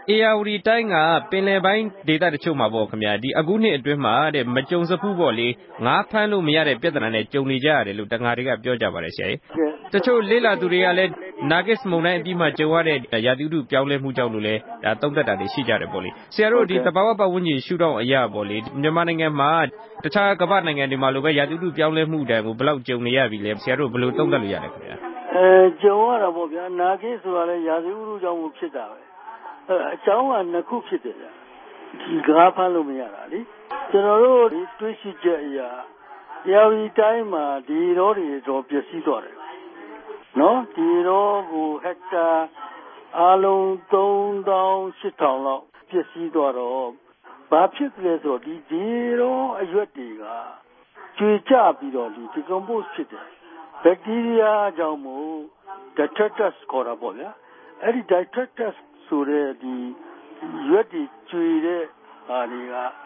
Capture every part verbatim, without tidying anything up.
အေယာဝတီတိုင်းကပင်လယ်ပိုင်းဒေသတချို့မှာပေါ့ခင်ဗျာဒီအခုနှစ်အတွင်းမှာတဲ့မကြုံစဖူးပေါ့လေငါးဖမ်းလို့မရတဲ့ပြဿနာနဲ့ကြုံနေကြရတယ်လို့တငါတွေကပြောကြပါတယ်ဆရာကြီးတချို့လေ့လာသူတွေကလည်းနာဂစ်မုန်တိုင်းအပြီးမှကြုံရတဲ့ရာသီဥတုပြောင်းလဲမှုကြောင့်လို့လည်းဒါသုံးသပ်တာတွေရှိကြတယ်ပေါ့လေဆရာတို့ဒီသဘာဝပတ်ဝန်းကျင်ရှုထောင့်အရာပေါ့လေမြန်မာနိုင်ငံမှာတခြားကမ္ဘာနိုင်ငံတွေမှာလိုပဲရာသီဥတုပြောင်းလဲမှုတန်းကိုဘယ်လောက်ကြုံနေရပြီလဲဆရာတို့ဘယ်လိုသုံးသပ်လို့ရလဲခင်ဗျာအဲကြုံရတာပေါ့ဗျာနာဂစ်ဆိုတာလည်းရာသီဥတုကြောင့်ဖြစ်တာပဲအဲအကြောင်းကနှစ်ခုဖြစ်တယ်ဗျာဒီကားဖမ်းလို့မရတာလေကျွန်တော်တို့ဒီတွေးရှိချက်အရာရာသီတိုင်းမှာဒီရောတွေတော့ပျက်စီးသွားတယ်နော်ဒီရောကိုဟက်တာအလုံးသုံးသောင်းရှစ်ထောင်လောက်ပျက်စီးသွားတော့ဘာဖြစ်လဲဆိုတော့ဒီဒီရောအရွက်တွေကကျွေကျပြီးတော့ဒီ decompose ဖြစ်တယ်ဘက်တီးရီးယားကြောင့်မို့ detritus ခေါ်တာပေါ့ဗျာအဲ့ဒီ detritus ဆိုတဲ့ဒီရွက်တွေကျွေတဲ့ဟာတွေက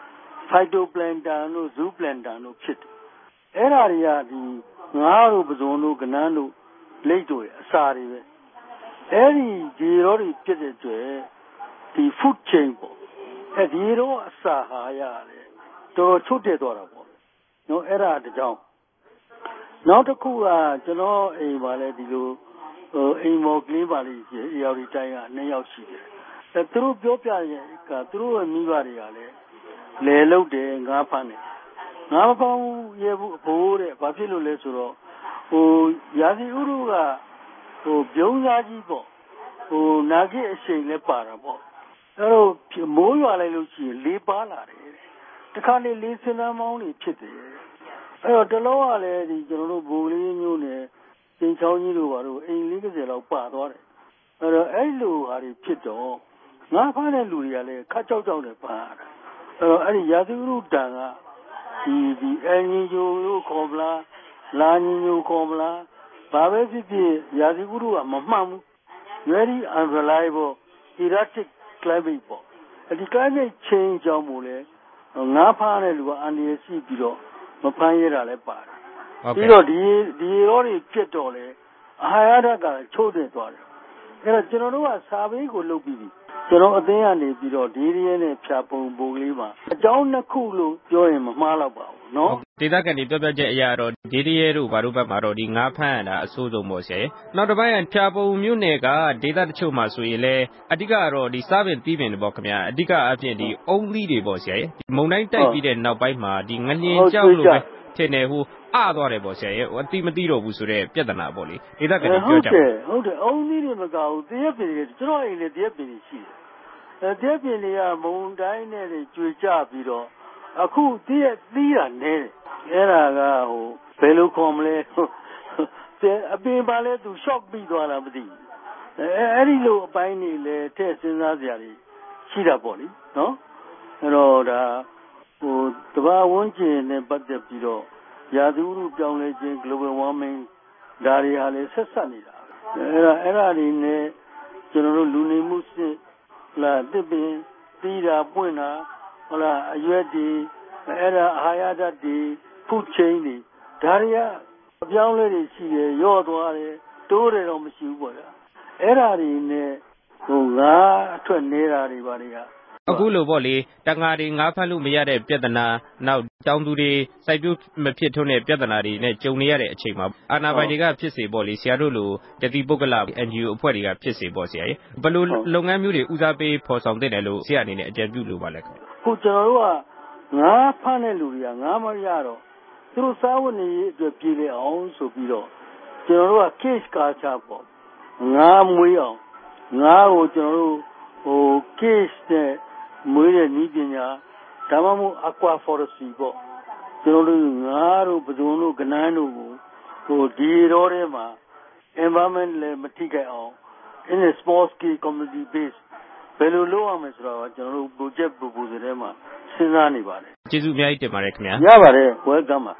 phytoplankton တို့ zooplankton တို့ဖြစ်တယ်အဲ့ဒါတွေကဒီငါးတို့ပဇွန်တို့ကနန်းတို့လိတ်တို့အစာတွေပဲအဲ့ဒီဒီရောတွေဖြစ်တဲ့ကျွဲဒီ food chain ပေါ့အဲ့ဒီရောအစာဟာရတယ်တော်ချုပ်တက်သွားတာပေါ့နော်အဲ့ဒါတကြောင်နောက်တစ်ခုကကျွန်တော်အိမ်ပါလဲဒီလိုဟိုအိမ်မော်ကလေးပါလေးကြီးအေယာရီတိုင်းကနှစ်ယောက်ရှိတယ်အဲသူတို့ပြောပြရင်ကသူတို့ရဲ့မိဘတွေကလည်းလဲလုတ်တယ်ငါးဖမ်းတယ်ငါးဖမ်းရဲ့ဘူးအဖိုးတဲ့ဘာဖြစ်လို့လဲဆိုတော့ဟိုရာသီဥတုကဟိုပြုံးစားကြီးပေါ့ဟိုနာဂစ်အချိန်လည်းပါတာပေါ့အဲတော့မိုးရွာလိုက်လို့ရှိရင်လေးပါလာတယ်တခါလေလေးစင်းနှမောင်းတွေဖြစ်တယ်အဲ့တော့တလုံးကလည်းဒီကျွန်တော်တို့ဘိုးလေးမျိုးနဲ့သင်ချောင်းကြီးတို့ဘာလို့အိမ်လေးတစ်စက်လောက်ပါသွားတယ်အဲ့တော့အဲ့လိုဟာတွေဖြစ်တော့ငါးဖမ်းတဲ့လူတွေကလည်းခတ်ကြောက်ကြောက်နဲ့ပါတာအဲ့တော့အဲ့ဒီရာသီဥတုတန်ကဒီဒီအန်ဂျီယိုလို့ခေါ်မလားလာနီညိုခေါ်မလားဘာပဲဖြစ်ဖြစ်ရာသီဥတုကမမှန်ဘူး very unreliable erratic climate ပေါ့အဲ့ဒီ climate change ကြောင့်မို့လဲငါးဖမ်းတဲ့လူကအန္တရာယ်ရှိပြီးတော့မဖမ်းရတာလည်းပါတယ်ပြီးတော့ဒီဒီရောတွေပြတ်တော့လေအာဟာရဓာတ်ကချိုးတင်သွားတယ်အဲ့တော့ကျွန်တော်တို့ကစာပေကိုလုပ်ပြီးပြီကျွန်တော်အသိအနေပြီးတော့ဒီရဲနဲ့ဖြာပုံပုံလေးမှာအကြောင်းနှစ်ခုလို့ပြောရင်မမှားတော့ပါဘူးနော်ဒေသခံတွေပြောပြချက်အရာတော့ဒီရဲတို့ဘာလို့ဘက်မှာတော့ဒီငါးဖမ်းရတာအဆိုးဆုံးပေါ့ဆရာနောက်တစ်ပိုင်းကဖြာပုံမြို့နယ်ကဒေသတချို့မှာဆိုရင်လည်းအဓိကတော့ဒီစားပင်သီးပင်တွေပေါ့ခင်ဗျာအဓိကအဖြစ်ဒီအုံးသီးတွေပေါ့ဆရာမုံတိုင်းတိုက်ပြီးတဲ့နောက်ပိုင်းမှာဒီငလျင်ကြောက်လို့ပဲထင်တယ်ဟိုအသွားတယ်ပေါ့ဆရာရဲ့အတိမသိတော့ဘူးဆိုတော့ပြဿနာပေါ့လေဒေသခံတွေပြောကြတယ်ဟုတ်တယ်အုံးသီးတွေမကဘူးတရက်ပင်တွေကျွန်တော်အိမ်လေတရက်ပင်တွေရှိတယ်တရက်ပင်တွေကမုံတိုင်းနဲ့ကျွေကျပြီးတော့အခုတရက်သီးတာနဲတယ်အဲ့ဒါကဟိုဘယ်လိုခေါ်မလဲအပင်ပါလဲသူ shock ပြီးသွားတာမသိဘူးအဲအဲ့ဒီလိုအပိုင်းနေလဲထည့်စဉ်းစားစရာတွေရှိတာပေါ့လေနော်အဲ့တော့ဒါဟိုတဘာဝန်းကျင်နဲ့ပတ်သက်ပြီးတော့ရာသီဥတုပြောင်းလဲခြင်း global warming ဒါတွေဟာလည်းဆက်ဆက်နေတာအဲ့ဒါအဲ့ဒါတွေနဲ့ကျွန်တော်တို့လူနေမှုစစ်လာတစ်ပင်သီးတာပွင့်တာဟုတ်လားအရွက်တွေအဲ့ဒါအာဟာရဓာတ်တွေ food chain တွေဒါတွေကအပြောင်းလဲတွေရှိတယ်ရော့သွားတယ်တိုးတယ်တော့မရှိဘူးပေါ့ဗျာအဲ့ဒါတွေနဲ့ဟိုငါအထွက်နေတာတွေပါတွေကအခုလိုပေါ့လေတငါတွေငါးဖမ်းလို့မရတဲ့ပြဿနာနောက်တောင်သူတွေစိုက်ပျိုးမဖြစ်ထွန်းတဲ့ပြဿနာတွေနဲ့ကြုံနေရတဲ့အချိန်မှာအာဏာပိုင်တွေကဖြစ်စေပေါ့လေဆရာတို့လိုတတိပုဂ္ဂလ အန်ဂျီအို အဖွဲ့တွေကဖြစ်စေပေါ့ဆရာကြီးဘယ်လိုလုပ်ငန်းမျိုးတွေဦးစားပေးဖော်ဆောင်တဲ့တယ်လို့ဆရာအနေနဲ့အကြံပြုလိုပါလဲခင်ဗျခုကျွန်တော်တို့ကငါးဖမ်းတဲ့လူတွေကငါးမရတော့သူတို့စားဝတ်နေရေးအတွက်ပြည်လေအောင်ဆိုပြီးတော့ကျွန်တော်တို့က cage culture ပေါ့ငါးမွေးအောင်ငါးကိုကျွန်တော်တို့ဟို cage နဲ့မွေးတဲ့နည်းပညာဒါမှမဟုတ် aqua forestry ပေါ့ကျွန်တော်တို့ငါးတို့ပဇွန်တို့ကနန်းတို့ကိုဟိုဒီရောထဲမှာ environment လည်းမထိခိုက်အောင် in a small scale community base ဘယ်လိုလုပ်ရမလဲဆိုတော့ကျွန်တော်တို့ project proposal ထဲမှာစဉ်းစားနေပါတယ်ကျေးဇူးအများကြီးတင်ပါတယ်ခင်ဗျာရပါတယ် welcome ပါ